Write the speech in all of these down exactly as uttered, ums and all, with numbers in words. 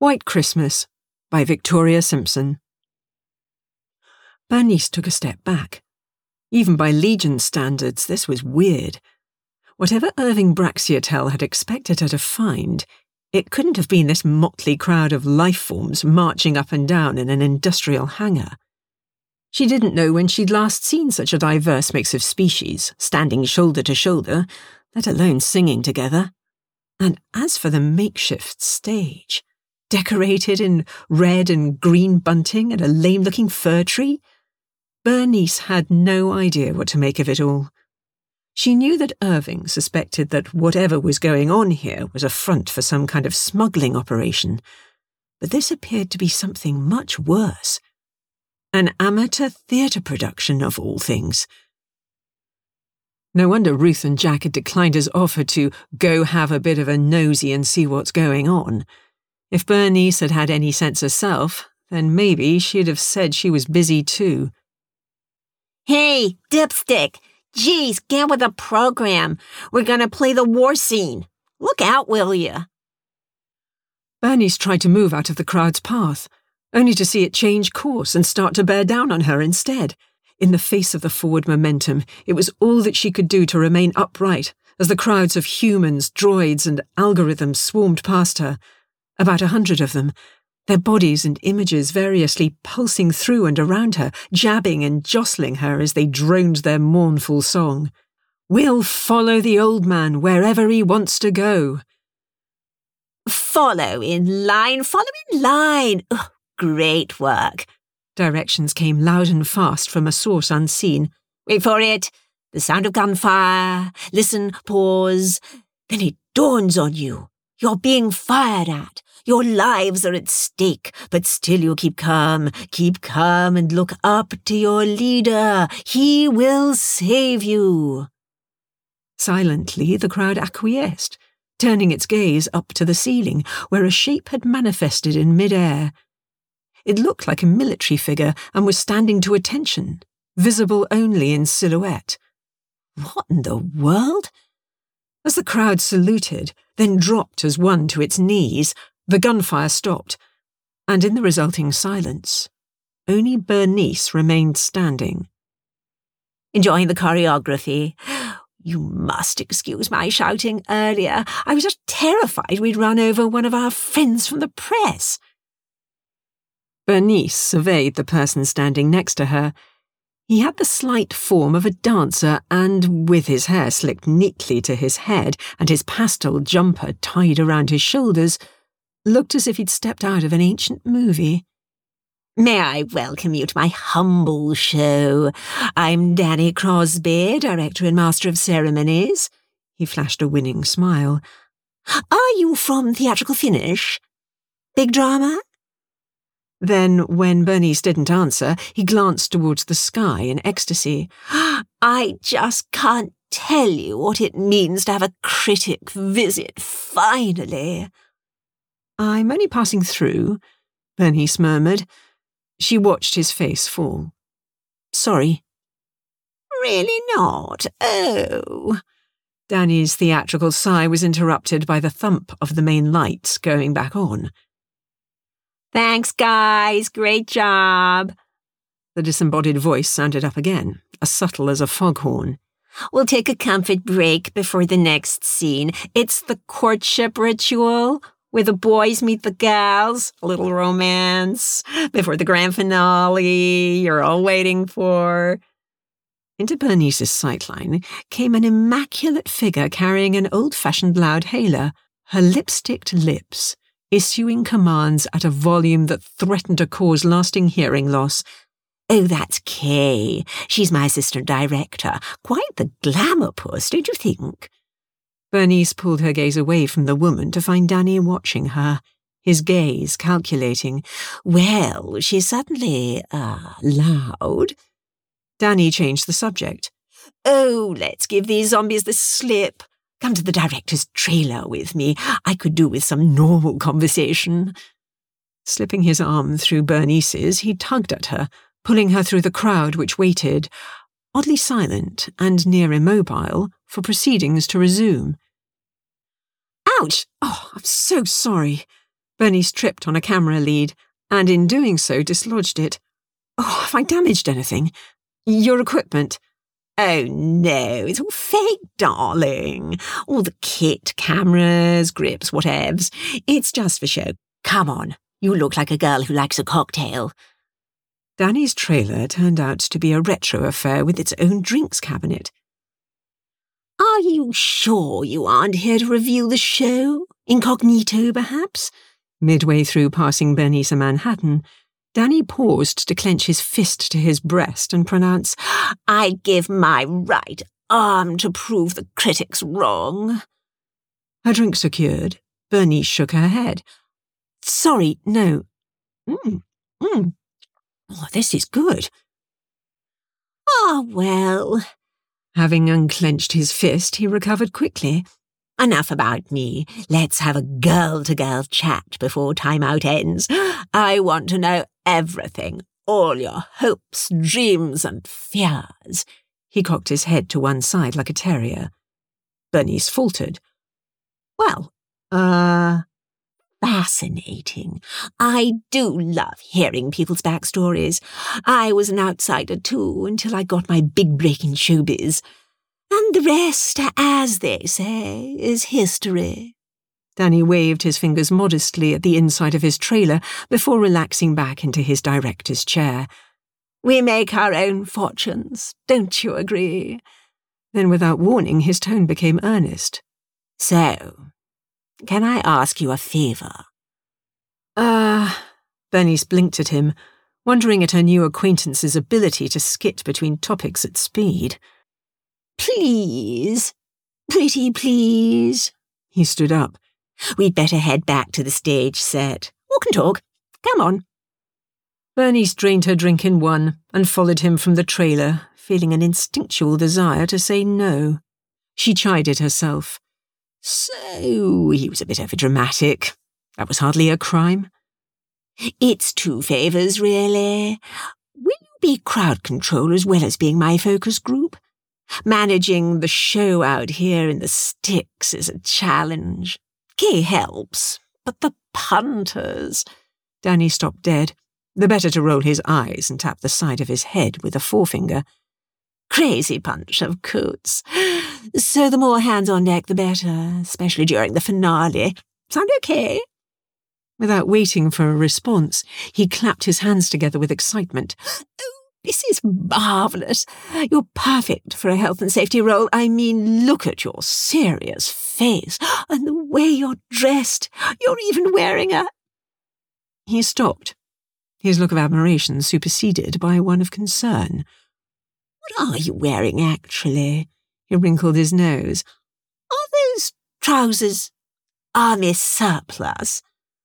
White Christmas by Victoria Simpson. Bernice took a step back. Even by Legion standards, this was weird. Whatever Irving Braxiatel had expected her to find, it couldn't have been this motley crowd of life forms marching up and down in an industrial hangar. She didn't know when she'd last seen such a diverse mix of species, standing shoulder to shoulder, let alone singing together. And as for the makeshift stage, decorated in red and green bunting and a lame-looking fir tree, Bernice had no idea what to make of it all. She knew that Irving suspected that whatever was going on here was a front for some kind of smuggling operation, but this appeared to be something much worse. An amateur theatre production of all things. No wonder Ruth and Jack had declined his offer to go have a bit of a nosy and see what's going on. If Bernice had had any sense of self, then maybe she'd have said she was busy too. Hey, Dipstick! Geez, get with the program. We're gonna play the war scene. Look out, will ya? Bernice tried to move out of the crowd's path, only to see it change course and start to bear down on her instead. In the face of the forward momentum, it was all that she could do to remain upright as the crowds of humans, droids, and algorithms swarmed past her. About a hundred of them, their bodies and images variously pulsing through and around her, jabbing and jostling her as they droned their mournful song. "We'll follow the old man wherever he wants to go." Follow in line, follow in line. Ugh, great work. Directions came loud and fast from a source unseen. Wait for it. The sound of gunfire. Listen, pause. Then it dawns on you. You're being fired at. Your lives are at stake, but still you keep calm, keep calm and look up to your leader. He will save you. Silently, the crowd acquiesced, turning its gaze up to the ceiling, where a shape had manifested in mid-air. It looked like a military figure and was standing to attention, visible only in silhouette. What in the world? As the crowd saluted, then dropped as one to its knees, the gunfire stopped, and in the resulting silence, only Bernice remained standing. Enjoying the choreography? You must excuse my shouting earlier. I was just terrified we'd run over one of our friends from the press. Bernice surveyed the person standing next to her. He had the slight form of a dancer and, with his hair slicked neatly to his head and his pastel jumper tied around his shoulders, looked as if he'd stepped out of an ancient movie. May I welcome you to my humble show? I'm Danny Crosby, director and master of ceremonies. He flashed a winning smile. Are you from Theatrical Finish? Big drama? Then, when Bernice didn't answer, he glanced towards the sky in ecstasy. I just can't tell you what it means to have a critic visit, finally. I'm only passing through, Bernice murmured. She watched his face fall. Sorry. Really not? Oh. Danny's theatrical sigh was interrupted by the thump of the main lights going back on. Thanks, guys. Great job. The disembodied voice sounded up again, as subtle as a foghorn. We'll take a comfort break before the next scene. It's the courtship ritual, where the boys meet the gals, a little romance, before the grand finale you're all waiting for. Into Bernice's sightline came an immaculate figure carrying an old-fashioned loudhailer, her lipsticked lips issuing commands at a volume that threatened to cause lasting hearing loss. Oh, that's Kay. She's my assistant director. Quite the glamour puss, don't you think? Bernice pulled her gaze away from the woman to find Danny watching her, his gaze calculating. Well, she's suddenly, uh, loud. Danny changed the subject. Oh, let's give these zombies the slip. Come to the director's trailer with me. I could do with some normal conversation. Slipping his arm through Bernice's, he tugged at her, pulling her through the crowd which waited, oddly silent and near immobile, for proceedings to resume. Ouch! Oh, I'm so sorry. Bernice tripped on a camera lead, and in doing so dislodged it. Oh, have I damaged anything? Your equipment? Oh, no, it's all fake, darling. All the kit, cameras, grips, whatevs. It's just for show. Come on, you look like a girl who likes a cocktail. Danny's trailer turned out to be a retro affair with its own drinks cabinet. Are you sure you aren't here to review the show? Incognito, perhaps? Midway through passing Bernice a Manhattan, Danny paused to clench his fist to his breast and pronounce, I'd give my right arm to prove the critics wrong. Her drink secured, Bernice shook her head. Sorry, no. Mm, mm. Oh, this is good. Ah, well. Having unclenched his fist, he recovered quickly. Enough about me. Let's have a girl-to-girl chat before timeout ends. I want to know everything, all your hopes, dreams, and fears. He cocked his head to one side like a terrier. Bernice faltered. Well, uh... fascinating. I do love hearing people's backstories. I was an outsider too until I got my big break in showbiz. And the rest, as they say, is history. Danny waved his fingers modestly at the inside of his trailer before relaxing back into his director's chair. We make our own fortunes, don't you agree? Then without warning, his tone became earnest. So, can I ask you a favour? Ah, uh, Bernice blinked at him, wondering at her new acquaintance's ability to skit between topics at speed. Please, pretty please. He stood up. We'd better head back to the stage set. Walk and talk. Come on. Bernice drained her drink in one and followed him from the trailer, feeling an instinctual desire to say no. She chided herself. So, he was a bit overdramatic. That was hardly a crime. It's two favours, really. Will you be crowd control as well as being my focus group? Managing the show out here in the sticks is a challenge. Kay helps, but the punters... Danny stopped dead, the better to roll his eyes and tap the side of his head with a forefinger. Crazy bunch of coots. So the more hands on deck, the better, especially during the finale. Sound okay? Without waiting for a response, he clapped his hands together with excitement. Oh, this is marvellous. You're perfect for a health and safety role. I mean, look at your serious face and the way you're dressed. You're even wearing a... He stopped, his look of admiration superseded by one of concern. What are you wearing, actually? He wrinkled his nose. Are those trousers army surplus?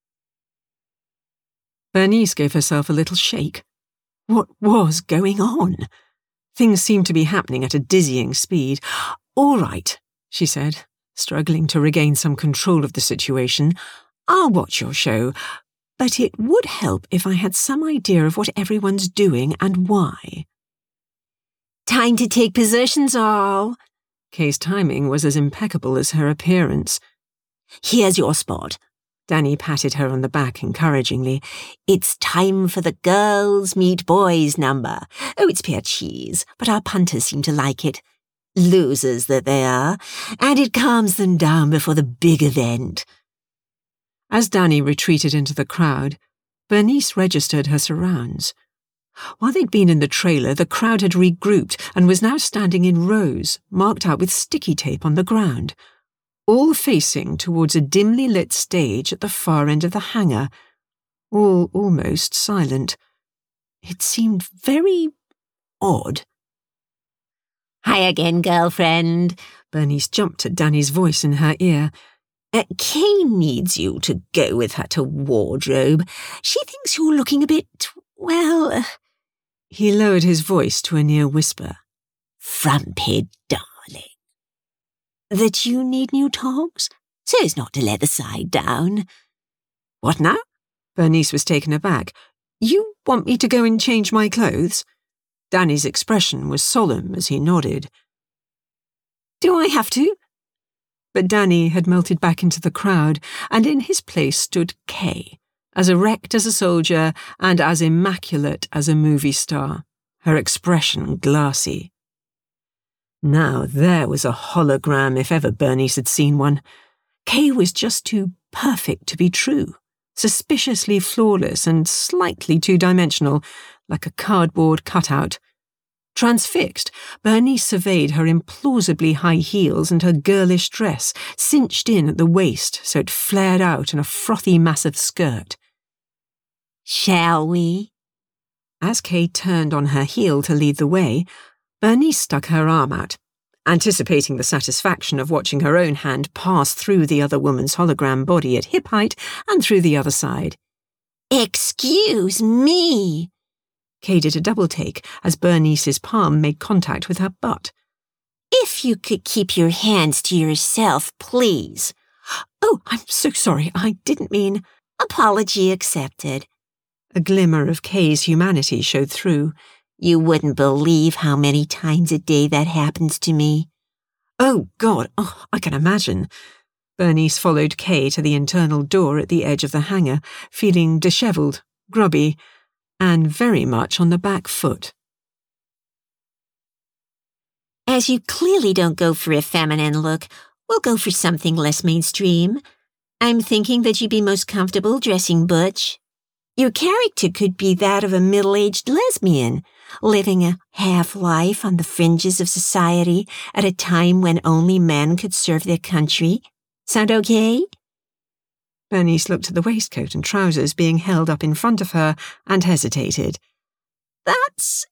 Bernice gave herself a little shake. What was going on? Things seemed to be happening at a dizzying speed. All right, she said, struggling to regain some control of the situation. I'll watch your show, but it would help if I had some idea of what everyone's doing and why. Time to take positions, all. Kay's timing was as impeccable as her appearance. Here's your spot. Danny patted her on the back encouragingly. It's time for the girls meet boys number. Oh, it's pure cheese, but our punters seem to like it. Losers that they are, and it calms them down before the big event. As Danny retreated into the crowd, Bernice registered her surrounds. While they'd been in the trailer, the crowd had regrouped and was now standing in rows, marked out with sticky tape on the ground, all facing towards a dimly lit stage at the far end of the hangar, all almost silent. It seemed very odd. Hi again, girlfriend. Bernice jumped at Danny's voice in her ear. Uh, Kay needs you to go with her to wardrobe. She thinks you're looking a bit, well... Uh, he lowered his voice to a near whisper. Frumpy, darling. That you need new togs, so as not to let the side down. What now? Bernice was taken aback. You want me to go and change my clothes? Danny's expression was solemn as he nodded. Do I have to? But Danny had melted back into the crowd, and in his place stood Kay, as erect as a soldier and as immaculate as a movie star, her expression glassy. Now there was a hologram if ever Bernice had seen one. Kay was just too perfect to be true, suspiciously flawless and slightly two-dimensional, like a cardboard cutout. Transfixed, Bernice surveyed her implausibly high heels and her girlish dress, cinched in at the waist so it flared out in a frothy mass of skirt. Shall we? As Kay turned on her heel to lead the way, Bernice stuck her arm out, anticipating the satisfaction of watching her own hand pass through the other woman's hologram body at hip height and through the other side. Excuse me. Kay did a double-take as Bernice's palm made contact with her butt. If you could keep your hands to yourself, please. Oh, I'm so sorry. I didn't mean... Apology accepted. A glimmer of Kay's humanity showed through. You wouldn't believe how many times a day that happens to me. Oh, God, oh, I can imagine. Bernice followed Kay to the internal door at the edge of the hangar, feeling dishevelled, grubby, and very much on the back foot. As you clearly don't go for a feminine look, we'll go for something less mainstream. I'm thinking that you'd be most comfortable dressing butch. Your character could be that of a middle-aged lesbian, living a half-life on the fringes of society at a time when only men could serve their country. Sound okay? Bernice looked at the waistcoat and trousers being held up in front of her and hesitated. That's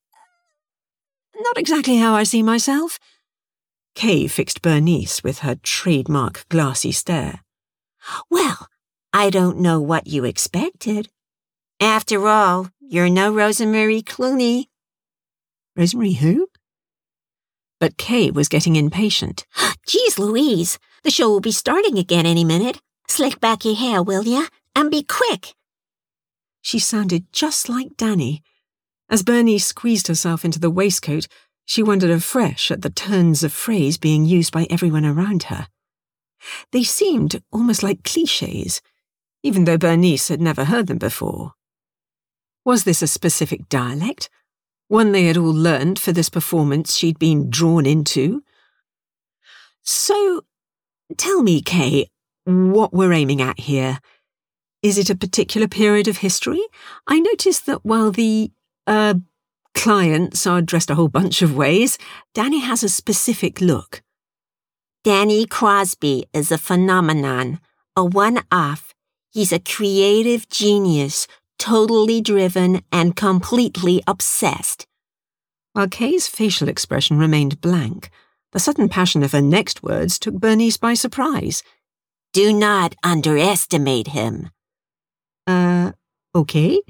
not exactly how I see myself. Kay fixed Bernice with her trademark glassy stare. Well, I don't know what you expected. After all, you're no Rosemary Clooney. Rosemary who? But Kay was getting impatient. Geez Louise, the show will be starting again any minute. Slick back your hair, will ya? And be quick. She sounded just like Danny. As Bernice squeezed herself into the waistcoat, she wondered afresh at the turns of phrase being used by everyone around her. They seemed almost like clichés, even though Bernice had never heard them before. Was this a specific dialect? One they had all learned for this performance she'd been drawn into? So, tell me, Kay, what we're aiming at here. Is it a particular period of history? I noticed that while the, uh, clients are dressed a whole bunch of ways, Danny has a specific look. Danny Crosby is a phenomenon, a one-off. He's a creative genius, totally driven and completely obsessed. While Kay's facial expression remained blank, the sudden passion of her next words took Bernice by surprise. Do not underestimate him. Uh, okay.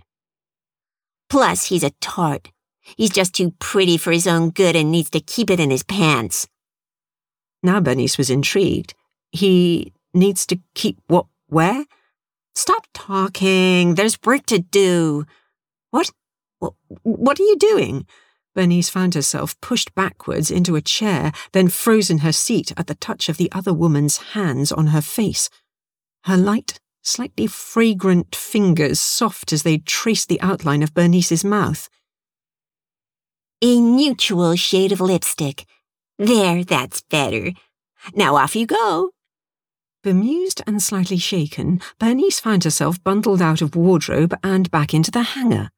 Plus, he's a tart. He's just too pretty for his own good and needs to keep it in his pants. Now Bernice was intrigued. He needs to keep what, where? Stop talking. There's work to do. What? What are you doing? Bernice found herself pushed backwards into a chair, then froze in her seat at the touch of the other woman's hands on her face. Her light, slightly fragrant fingers soft as they traced the outline of Bernice's mouth. A neutral shade of lipstick. There, that's better. Now off you go. Bemused and slightly shaken, Bernice found herself bundled out of wardrobe and back into the hangar.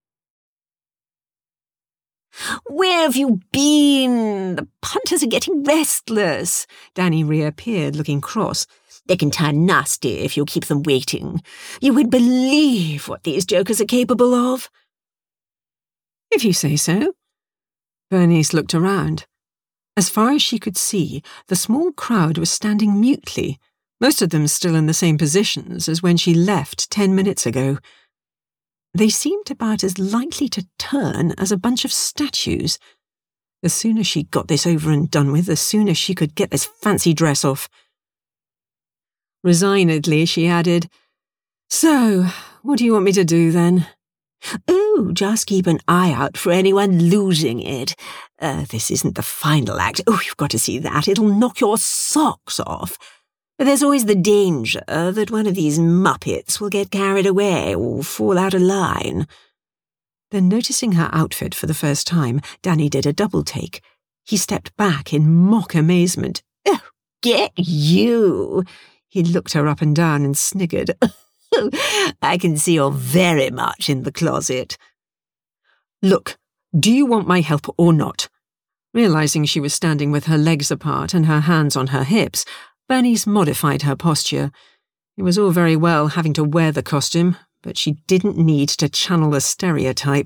Where have you been? The punters are getting restless. Danny reappeared, looking cross. They can turn nasty if you keep them waiting. You would believe what these jokers are capable of. If you say so. Bernice looked around. As far as she could see, the small crowd was standing mutely, most of them still in the same positions as when she left ten minutes ago. They seemed about as likely to turn as a bunch of statues. The sooner she got this over and done with, the sooner she could get this fancy dress off. Resignedly, she added, So, what do you want me to do then? Oh, just keep an eye out for anyone losing it. Uh, this isn't the final act. Oh, you've got to see that. It'll knock your socks off. There's always the danger that one of these muppets will get carried away or fall out of line. Then, noticing her outfit for the first time, Danny did a double take. He stepped back in mock amazement. Oh, get you! He looked her up and down and sniggered. I can see you're very much in the closet. Look, do you want my help or not? Realizing she was standing with her legs apart and her hands on her hips, Bernice modified her posture. It was all very well having to wear the costume, but she didn't need to channel a stereotype.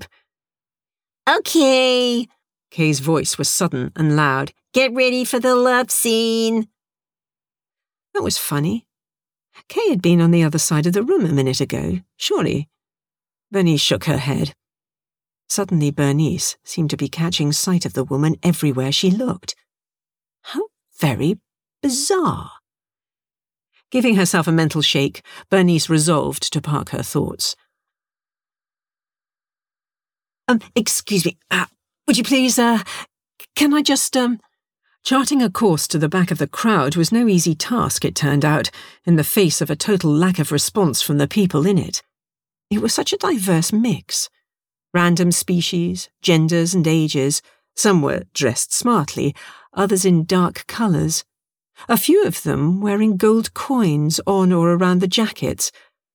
Okay. Kay's voice was sudden and loud. Get ready for the love scene. That was funny. Kay had been on the other side of the room a minute ago, surely. Bernice shook her head. Suddenly Bernice seemed to be catching sight of the woman everywhere she looked. How very bizarre. Giving herself a mental shake, Bernice resolved to park her thoughts. Um, excuse me, uh, would you please, uh, can I just, um... Charting a course to the back of the crowd was no easy task, it turned out, in the face of a total lack of response from the people in it. It was such a diverse mix. Random species, genders and ages. Some were dressed smartly, others in dark colours. A few of them wearing gold coins on or around the jackets.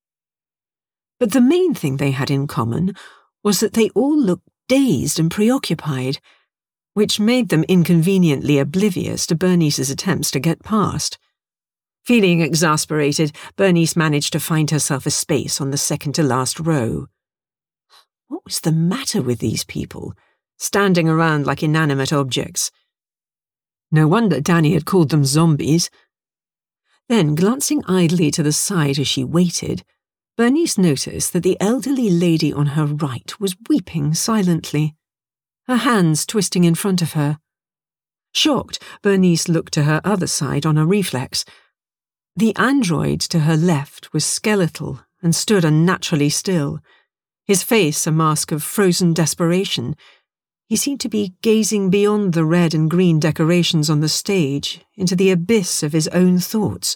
But the main thing they had in common was that they all looked dazed and preoccupied, which made them inconveniently oblivious to Bernice's attempts to get past. Feeling exasperated, Bernice managed to find herself a space on the second-to-last row. What was the matter with these people, standing around like inanimate objects? No wonder Danny had called them zombies. Then, glancing idly to the side as she waited, Bernice noticed that the elderly lady on her right was weeping silently, her hands twisting in front of her. Shocked, Bernice looked to her other side on a reflex. The android to her left was skeletal and stood unnaturally still, his face a mask of frozen desperation. He seemed to be gazing beyond the red and green decorations on the stage into the abyss of his own thoughts.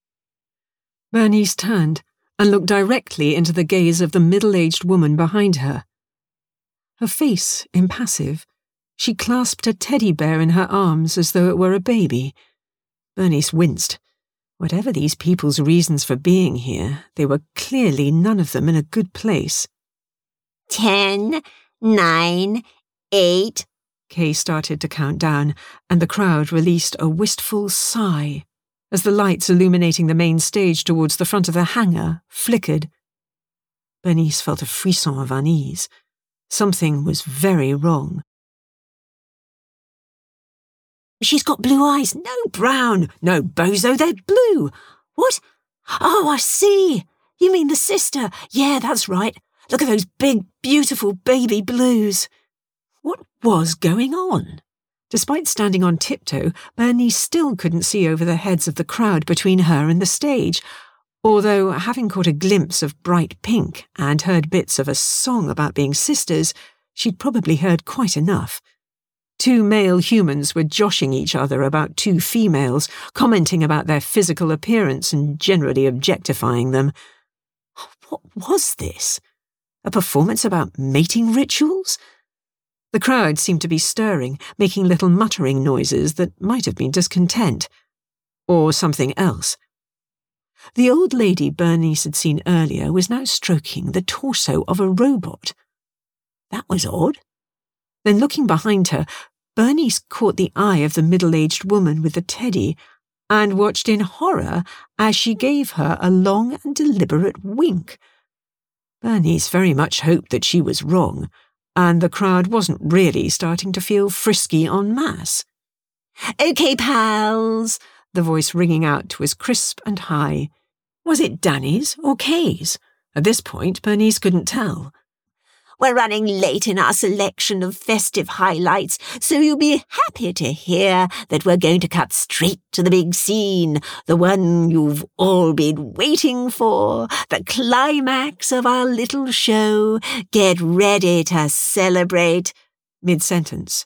Bernice turned and looked directly into the gaze of the middle-aged woman behind her. Her face impassive, she clasped a teddy bear in her arms as though it were a baby. Bernice winced. Whatever these people's reasons for being here, they were clearly none of them in a good place. Ten, nine, eight. Kay started to count down, and the crowd released a wistful sigh as the lights illuminating the main stage towards the front of the hangar flickered. Bernice felt a frisson of unease. Something was very wrong. She's got blue eyes. No, brown. No, bozo, they're blue. What? Oh, I see. You mean the sister. Yeah, that's right. Look at those big, beautiful baby blues. What was going on? Despite standing on tiptoe, Bernice still couldn't see over the heads of the crowd between her and the stage, although, having caught a glimpse of bright pink and heard bits of a song about being sisters, she'd probably heard quite enough. Two male humans were joshing each other about two females, commenting about their physical appearance and generally objectifying them. What was this? A performance about mating rituals? The crowd seemed to be stirring, making little muttering noises that might have been discontent. Or something else. The old lady Bernice had seen earlier was now stroking the torso of a robot. That was odd. Then looking behind her, Bernice caught the eye of the middle-aged woman with the teddy and watched in horror as she gave her a long and deliberate wink. Bernice very much hoped that she was wrong, and the crowd wasn't really starting to feel frisky en masse. Okay, pals, the voice ringing out was crisp and high. Was it Danny's or Kay's? At this point, Bernice couldn't tell. We're running late in our selection of festive highlights, so you'll be happy to hear that we're going to cut straight to the big scene, the one you've all been waiting for, the climax of our little show. Get ready to celebrate. Mid-sentence,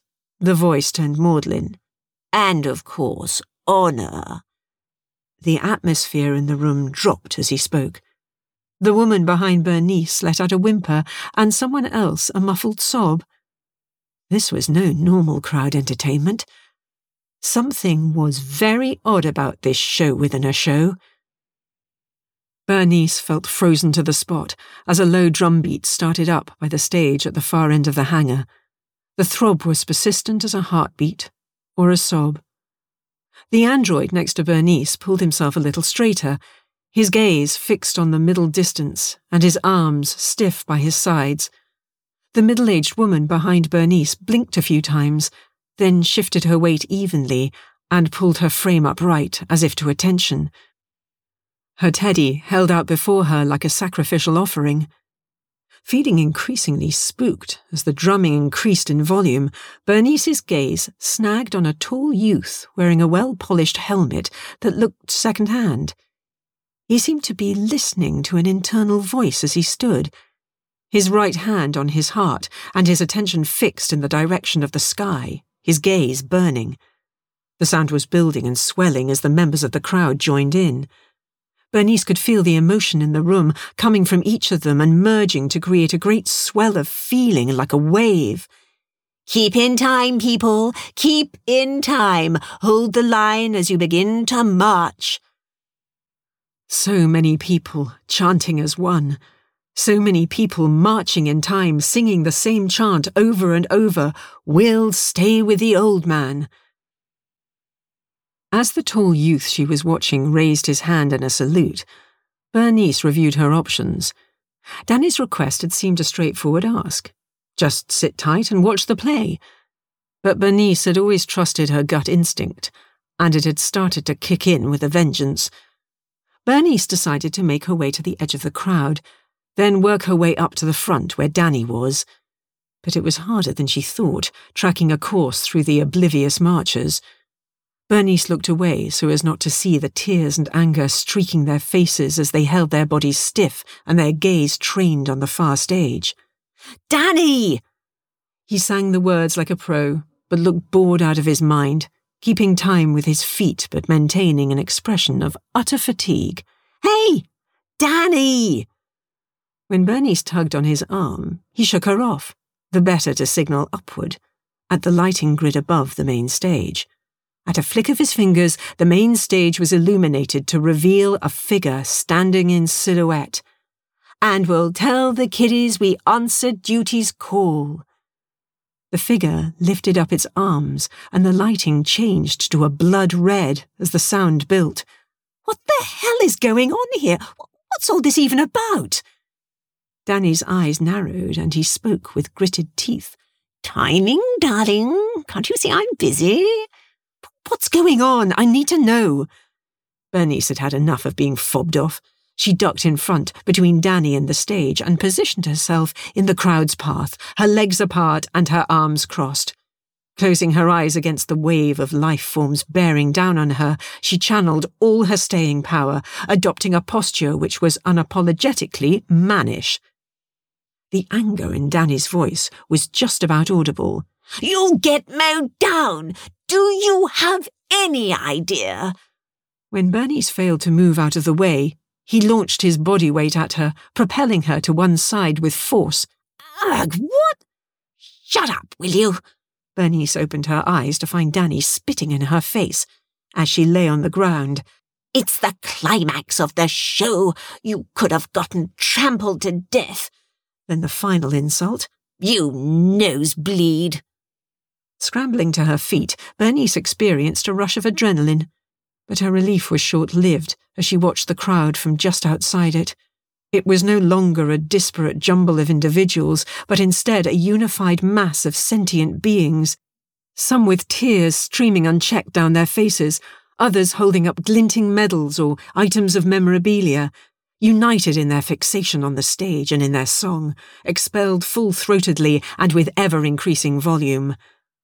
The voice turned maudlin. And, of course, honour. The atmosphere in the room dropped as he spoke. The woman behind Bernice let out a whimper, and someone else a muffled sob. This was no normal crowd entertainment. Something was very odd about this show within a show. Bernice felt frozen to the spot as a low drumbeat started up by the stage at the far end of the hangar. The throb was persistent as a heartbeat or a sob. The android next to Bernice pulled himself a little straighter, his gaze fixed on the middle distance and his arms stiff by his sides. The middle-aged woman behind Bernice blinked a few times, then shifted her weight evenly and pulled her frame upright as if to attention. Her teddy held out before her like a sacrificial offering. Feeling increasingly spooked as the drumming increased in volume, Bernice's gaze snagged on a tall youth wearing a well-polished helmet that looked second-hand. He seemed to be listening to an internal voice as he stood, his right hand on his heart and his attention fixed in the direction of the sky, his gaze burning. The sound was building and swelling as the members of the crowd joined in. Bernice could feel the emotion in the room coming from each of them and merging to create a great swell of feeling like a wave. Keep in time, people. Keep in time. Hold the line as you begin to march. So many people chanting as one. So many people marching in time, singing the same chant over and over. We'll stay with the old man. As the tall youth she was watching raised his hand in a salute, Bernice reviewed her options. Danny's request had seemed a straightforward ask. Just sit tight and watch the play. But Bernice had always trusted her gut instinct, and it had started to kick in with a vengeance. Bernice decided to make her way to the edge of the crowd, then work her way up to the front where Danny was. But it was harder than she thought, tracking a course through the oblivious marchers. Bernice looked away so as not to see the tears and anger streaking their faces as they held their bodies stiff and their gaze trained on the far stage. Danny! He sang the words like a pro, but looked bored out of his mind, keeping time with his feet but maintaining an expression of utter fatigue. Hey! Danny! When Bernice tugged on his arm, he shook her off, the better to signal upward, at the lighting grid above the main stage. At a flick of his fingers, the main stage was illuminated to reveal a figure standing in silhouette. And we'll tell the kiddies we answered duty's call. The figure lifted up its arms, and the lighting changed to a blood red as the sound built. What the hell is going on here? What's all this even about? Danny's eyes narrowed, and he spoke with gritted teeth. Timing, darling. Can't you see I'm busy? What's going on? I need to know. Bernice had had enough of being fobbed off. She ducked in front, between Danny and the stage, and positioned herself in the crowd's path, her legs apart and her arms crossed. Closing her eyes against the wave of life forms bearing down on her, she channeled all her staying power, adopting a posture which was unapologetically mannish. The anger in Danny's voice was just about audible. You'll get mowed down! Do you have any idea? When Bernice failed to move out of the way, he launched his body weight at her, propelling her to one side with force. Ugh, what? Shut up, will you? Bernice opened her eyes to find Danny spitting in her face as she lay on the ground. It's the climax of the show. You could have gotten trampled to death. Then the final insult. You nosebleed. Scrambling to her feet, Bernice experienced a rush of adrenaline, but her relief was short-lived as she watched the crowd from just outside it. It was no longer a disparate jumble of individuals, but instead a unified mass of sentient beings, some with tears streaming unchecked down their faces, others holding up glinting medals or items of memorabilia, united in their fixation on the stage and in their song, expelled full-throatedly and with ever-increasing volume.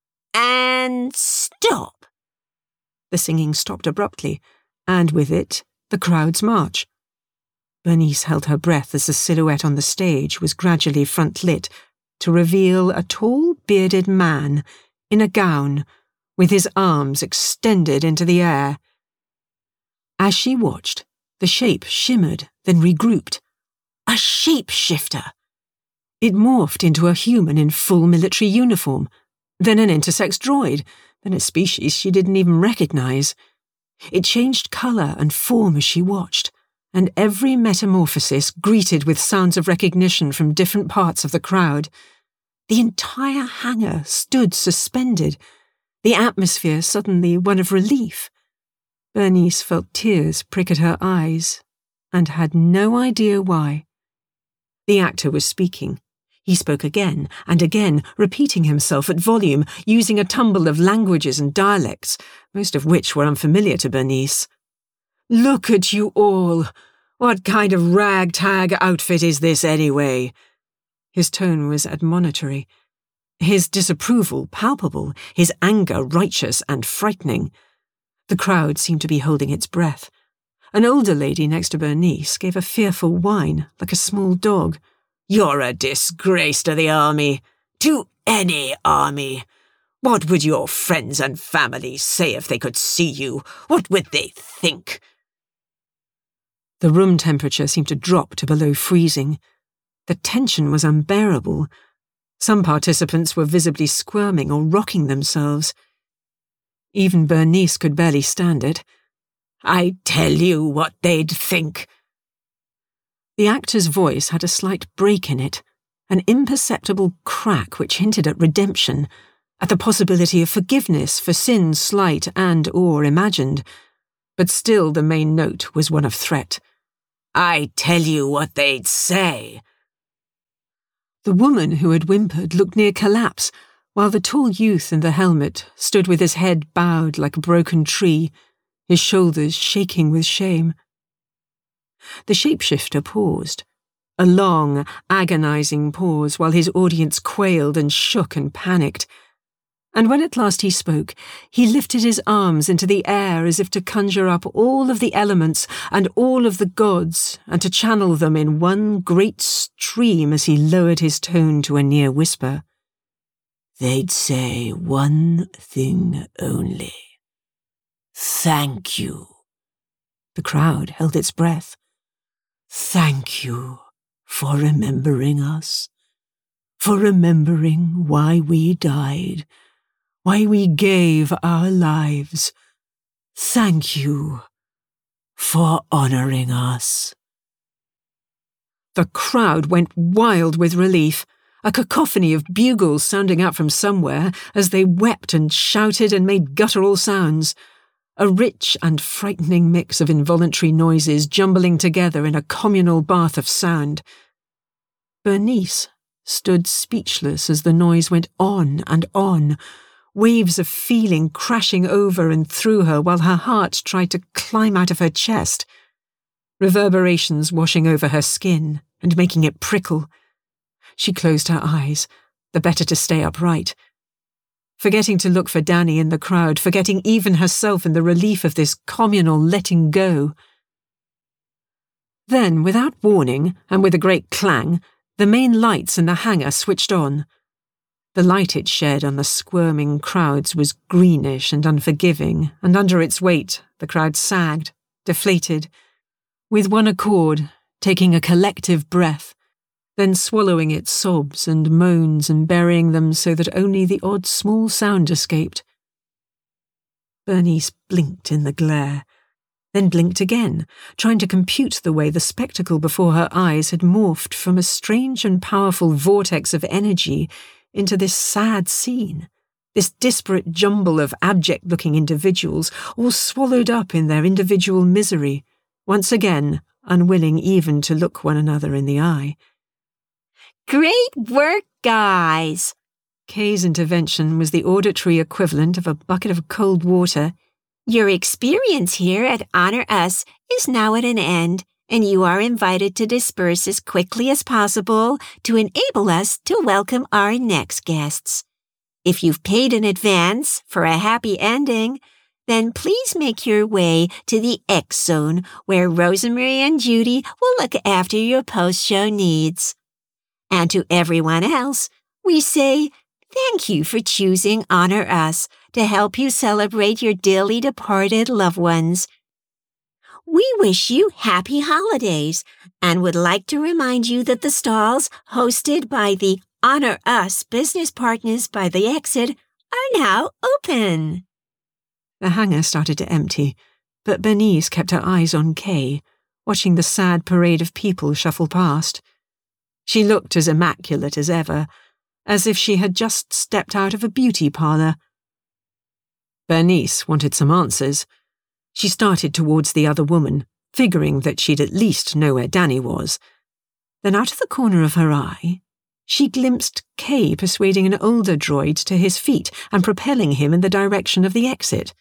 And stop. The singing stopped abruptly, and with it, the crowd's march. Bernice held her breath as the silhouette on the stage was gradually front-lit to reveal a tall, bearded man in a gown, with his arms extended into the air. As she watched, the shape shimmered, then regrouped. A shapeshifter! It morphed into a human in full military uniform, then an intersex droid, then a species she didn't even recognize. It changed colour and form as she watched, and every metamorphosis greeted with sounds of recognition from different parts of the crowd. The entire hangar stood suspended, the atmosphere suddenly one of relief. Bernice felt tears prick at her eyes, and had no idea why. The actor was speaking. He spoke again and again, repeating himself at volume, using a tumble of languages and dialects, most of which were unfamiliar to Bernice. "Look at you all! What kind of ragtag outfit is this anyway?" His tone was admonitory. His disapproval palpable, his anger righteous and frightening. The crowd seemed to be holding its breath. An older lady next to Bernice gave a fearful whine, like a small dog. "You're a disgrace to the army. To any army. What would your friends and family say if they could see you? What would they think?" The room temperature seemed to drop to below freezing. The tension was unbearable. Some participants were visibly squirming or rocking themselves. Even Bernice could barely stand it. "I tell you what they'd think." The actor's voice had a slight break in it, an imperceptible crack which hinted at redemption, at the possibility of forgiveness for sins slight and or imagined. But still the main note was one of threat. "I tell you what they'd say." The woman who had whimpered looked near collapse, while the tall youth in the helmet stood with his head bowed like a broken tree, his shoulders shaking with shame. The shapeshifter paused, a long, agonizing pause while his audience quailed and shook and panicked. And when at last he spoke, he lifted his arms into the air as if to conjure up all of the elements and all of the gods and to channel them in one great stream as he lowered his tone to a near whisper. "They'd say one thing only. Thank you." The crowd held its breath. "Thank you for remembering us, for remembering why we died, why we gave our lives. Thank you for honoring us." The crowd went wild with relief, a cacophony of bugles sounding out from somewhere as they wept and shouted and made guttural sounds. A rich and frightening mix of involuntary noises jumbling together in a communal bath of sound. Bernice stood speechless as the noise went on and on, waves of feeling crashing over and through her while her heart tried to climb out of her chest, reverberations washing over her skin and making it prickle. She closed her eyes, the better to stay upright. Forgetting to look for Danny in the crowd, forgetting even herself in the relief of this communal letting go. Then, without warning, and with a great clang, the main lights in the hangar switched on. The light it shed on the squirming crowds was greenish and unforgiving, and under its weight, the crowd sagged, deflated, with one accord, taking a collective breath, then swallowing its sobs and moans and burying them so that only the odd small sound escaped. Bernice blinked in the glare, then blinked again, trying to compute the way the spectacle before her eyes had morphed from a strange and powerful vortex of energy into this sad scene, this disparate jumble of abject-looking individuals, all swallowed up in their individual misery, once again unwilling even to look one another in the eye. "Great work, guys!" Kay's intervention was the auditory equivalent of a bucket of cold water. "Your experience here at Honor Us is now at an end, and you are invited to disperse as quickly as possible to enable us to welcome our next guests. If you've paid in advance for a happy ending, then please make your way to the X Zone, where Rosemary and Judy will look after your post-show needs. And to everyone else, we say Thank you for choosing Honor Us to help you celebrate your dearly departed loved ones. We wish you happy holidays and would like to remind you that the stalls hosted by the Honor Us business partners by the exit are now open. The hangar started to empty, but Bernice kept her eyes on Kay, watching the sad parade of people shuffle past. She looked as immaculate as ever, as if she had just stepped out of a beauty parlour. Bernice wanted some answers. She started towards the other woman, figuring that she'd at least know where Danny was. Then out of the corner of her eye, she glimpsed Kay persuading an older droid to his feet and propelling him in the direction of the exit.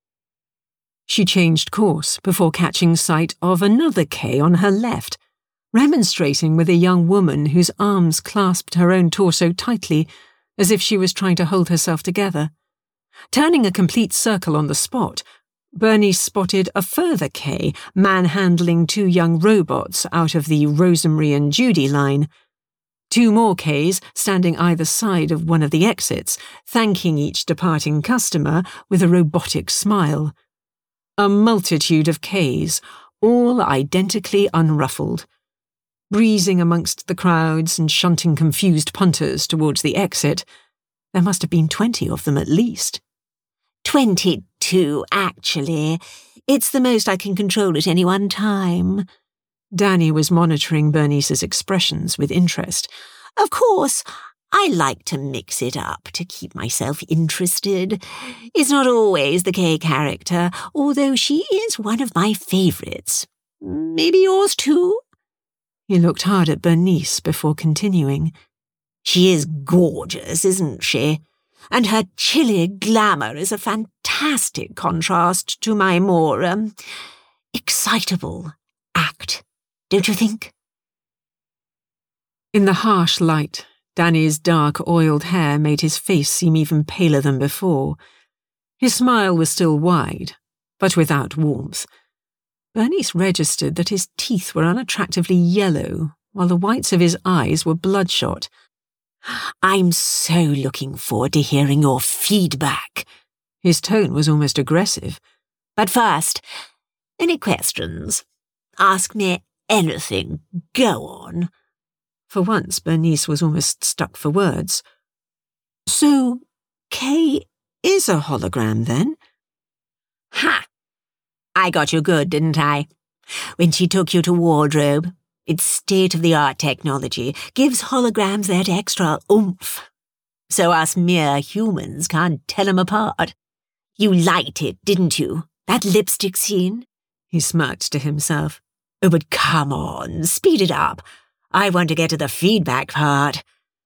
She changed course before catching sight of another Kay on her left, remonstrating with a young woman whose arms clasped her own torso tightly, as if she was trying to hold herself together. Turning a complete circle on the spot, Bernice spotted a further Kay manhandling two young robots out of the Rosemary and Judy line. Two more Kays standing either side of one of the exits, thanking each departing customer with a robotic smile. A multitude of Kays, all identically unruffled. Breezing amongst the crowds and shunting confused punters towards the exit. There must have been twenty of them at least. Twenty-two, actually. It's the most I can control at any one time. Danny was monitoring Bernice's expressions with interest. Of course, I like to mix it up to keep myself interested. It's not always the Kay character, although she is one of my favourites. Maybe yours too? He looked hard at Bernice before continuing. She is gorgeous, isn't she? And her chilly glamour is a fantastic contrast to my more, um, excitable act, don't you think? In the harsh light, Danny's dark, oiled hair made his face seem even paler than before. His smile was still wide, but without warmth. Bernice registered that his teeth were unattractively yellow, while the whites of his eyes were bloodshot. I'm so looking forward to hearing your feedback. His tone was almost aggressive. But first, any questions? Ask me anything. Go on. For once, Bernice was almost stuck for words. So, Kay is a hologram, then? Ha! I got you good, didn't I? When she took you to wardrobe, its state-of-the-art technology gives holograms that extra oomph. So us mere humans can't tell them apart. You liked it, didn't you? That lipstick scene? He smirked to himself. Oh, but come on, speed it up. I want to get to the feedback part.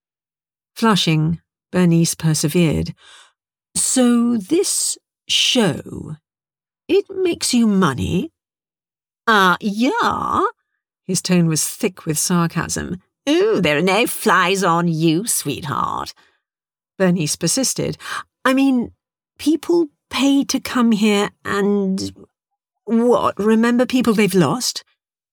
Flushing, Bernice persevered. So this show, it makes you money? Uh, yeah? His tone was thick with sarcasm. Ooh, there are no flies on you, sweetheart. Bernice persisted. I mean, people pay to come here and... What, remember people they've lost?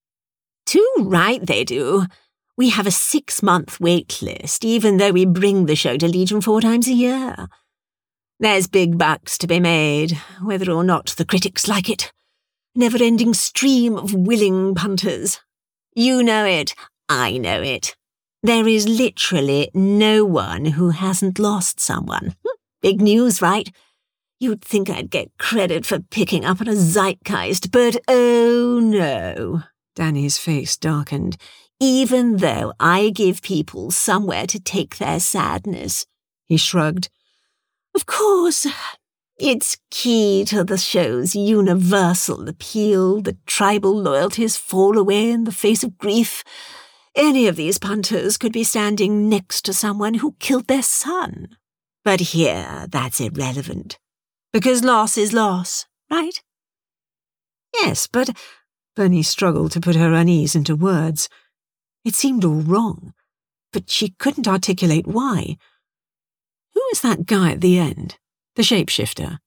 Too right they do. We have a six-month wait list, even though we bring the show to Legion four times a year. There's big bucks to be made, whether or not the critics like it. Never-ending stream of willing punters. You know it, I know it. There is literally no one who hasn't lost someone. Big news, right? You'd think I'd get credit for picking up on a zeitgeist, but oh no. Danny's face darkened. Even though I give people somewhere to take their sadness. He shrugged. Of course, it's key to the show's universal appeal that tribal loyalties fall away in the face of grief. Any of these punters could be standing next to someone who killed their son. But here, that's irrelevant. Because loss is loss, right? Yes, but... Bernice struggled to put her unease into words. It seemed all wrong, but she couldn't articulate why. Who was that guy at the end? The shapeshifter?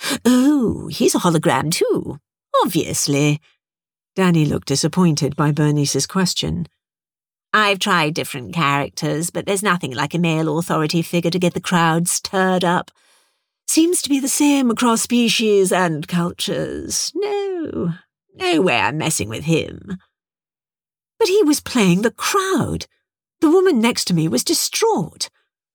Oh, he's a hologram too, obviously. Danny looked disappointed by Bernice's question. I've tried different characters, but there's nothing like a male authority figure to get the crowd stirred up. Seems to be the same across species and cultures. No, no way I'm messing with him. But he was playing the crowd. The woman next to me was distraught.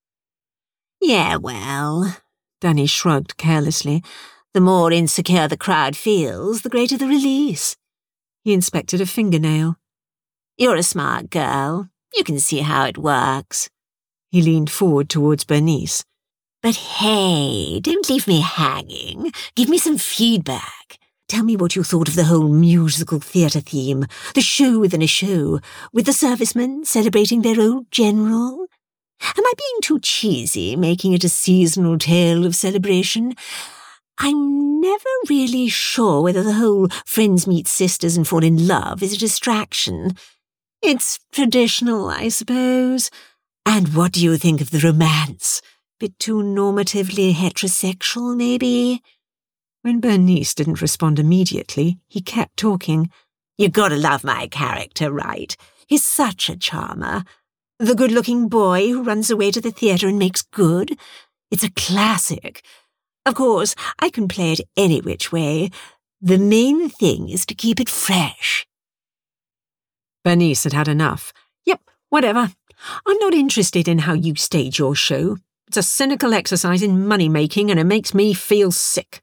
Yeah, well, Danny shrugged carelessly. The more insecure the crowd feels, the greater the release. He inspected a fingernail. You're a smart girl. You can see how it works. He leaned forward towards Bernice. But hey, don't leave me hanging. Give me some feedback. Tell me what you thought of the whole musical theatre theme, the show within a show, with the servicemen celebrating their old general. Am I being too cheesy, making it a seasonal tale of celebration? I'm never really sure whether the whole friends meet sisters and fall in love is a distraction. It's traditional, I suppose. And what do you think of the romance? Bit too normatively heterosexual, maybe? When Bernice didn't respond immediately, he kept talking. You gotta love my character, right? He's such a charmer. The good-looking boy who runs away to the theatre and makes good. It's a classic. Of course, I can play it any which way. The main thing is to keep it fresh. Bernice had had enough. Yep, whatever. I'm not interested in how you stage your show. It's a cynical exercise in money-making and it makes me feel sick.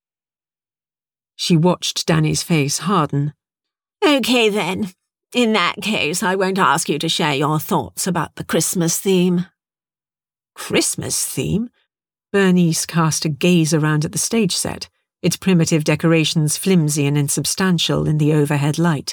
She watched Danny's face harden. Okay then. In that case, I won't ask you to share your thoughts about the Christmas theme. Christmas theme? Bernice cast a gaze around at the stage set, its primitive decorations flimsy and insubstantial in the overhead light.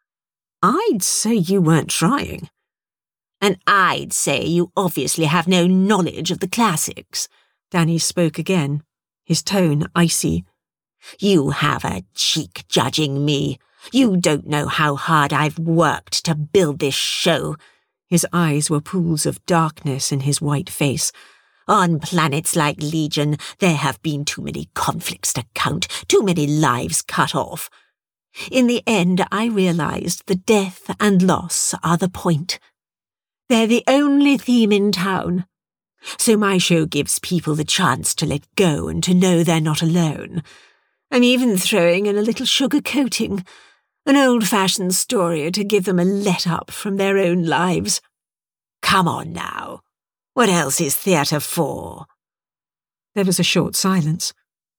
I'd say you weren't trying. And I'd say you obviously have no knowledge of the classics. Danny spoke again, his tone icy. You have a cheek judging me. You don't know how hard I've worked to build this show. His eyes were pools of darkness in his white face. On planets like Legion, there have been too many conflicts to count, too many lives cut off. In the end, I realized the death and loss are the point. They're the only theme in town. So my show gives people the chance to let go and to know they're not alone. I'm even throwing in a little sugar coating, an old-fashioned story to give them a let-up from their own lives. Come on now. What else is theatre for? There was a short silence.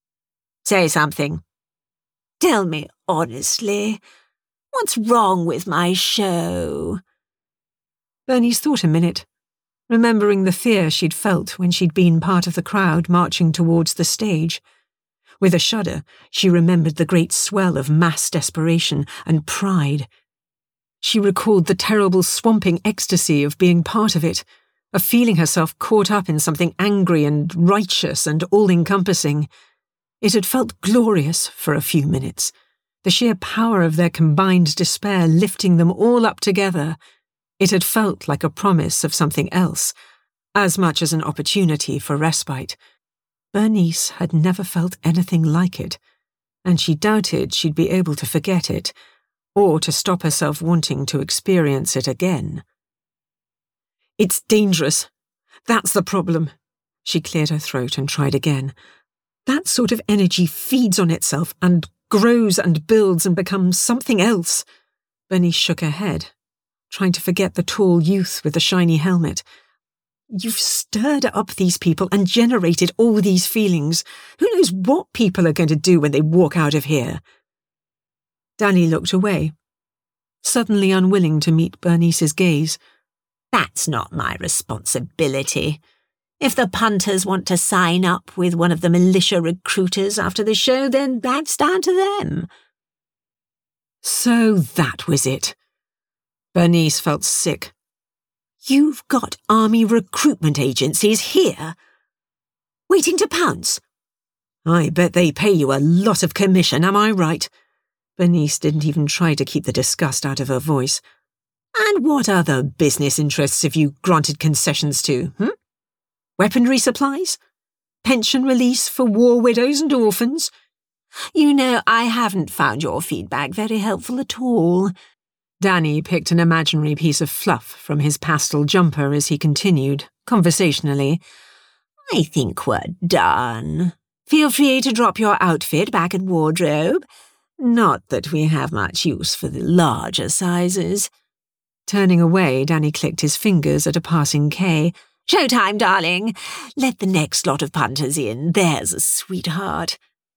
Say something. Tell me honestly, what's wrong with my show? Bernice thought a minute, remembering the fear she'd felt when she'd been part of the crowd marching towards the stage. With a shudder, she remembered the great swell of mass desperation and pride. She recalled the terrible swamping ecstasy of being part of it, of feeling herself caught up in something angry and righteous and all-encompassing. It had felt glorious for a few minutes, the sheer power of their combined despair lifting them all up together. It had felt like a promise of something else, as much as an opportunity for respite. Bernice had never felt anything like it, and she doubted she'd be able to forget it, or to stop herself wanting to experience it again. It's dangerous. That's the problem. She cleared her throat and tried again. That sort of energy feeds on itself and grows and builds and becomes something else. Bernice shook her head, trying to forget the tall youth with the shiny helmet. You've stirred up these people and generated all these feelings. Who knows what people are going to do when they walk out of here? Danny looked away, suddenly unwilling to meet Bernice's gaze. That's not my responsibility. If the punters want to sign up with one of the militia recruiters after the show, then that's down to them. So that was it. Bernice felt sick. You've got army recruitment agencies here, waiting to pounce. I bet they pay you a lot of commission, am I right? Bernice didn't even try to keep the disgust out of her voice. And what other business interests have you granted concessions to, hmm? Weaponry supplies? Pension release for war widows and orphans? You know, I haven't found your feedback very helpful at all. Danny picked an imaginary piece of fluff from his pastel jumper as he continued, conversationally. I think we're done. Feel free to drop your outfit back at wardrobe. Not that we have much use for the larger sizes. Turning away, Danny clicked his fingers at a passing Kay. Showtime, darling. Let the next lot of punters in. There's a sweetheart.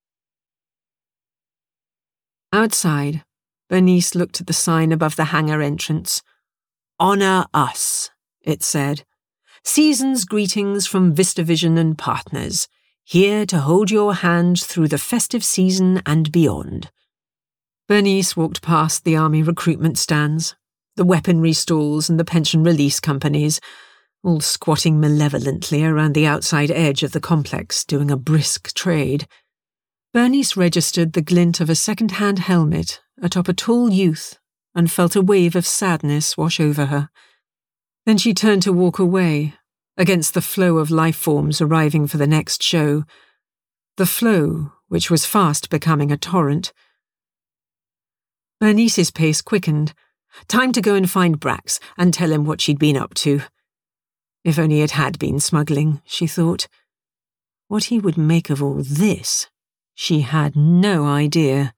Outside, Bernice looked at the sign above the hangar entrance. Honour us, it said. Season's greetings from VistaVision and partners. Here to hold your hand through the festive season and beyond. Bernice walked past the army recruitment stands, the weaponry stalls and the pension release companies, all squatting malevolently around the outside edge of the complex doing a brisk trade. Bernice registered the glint of a second-hand helmet atop a tall youth and felt a wave of sadness wash over her. Then she turned to walk away, against the flow of life forms arriving for the next show, the flow which was fast becoming a torrent. Bernice's pace quickened. Time to go and find Brax and tell him what she'd been up to. If only it had been smuggling, she thought. What he would make of all this, she had no idea.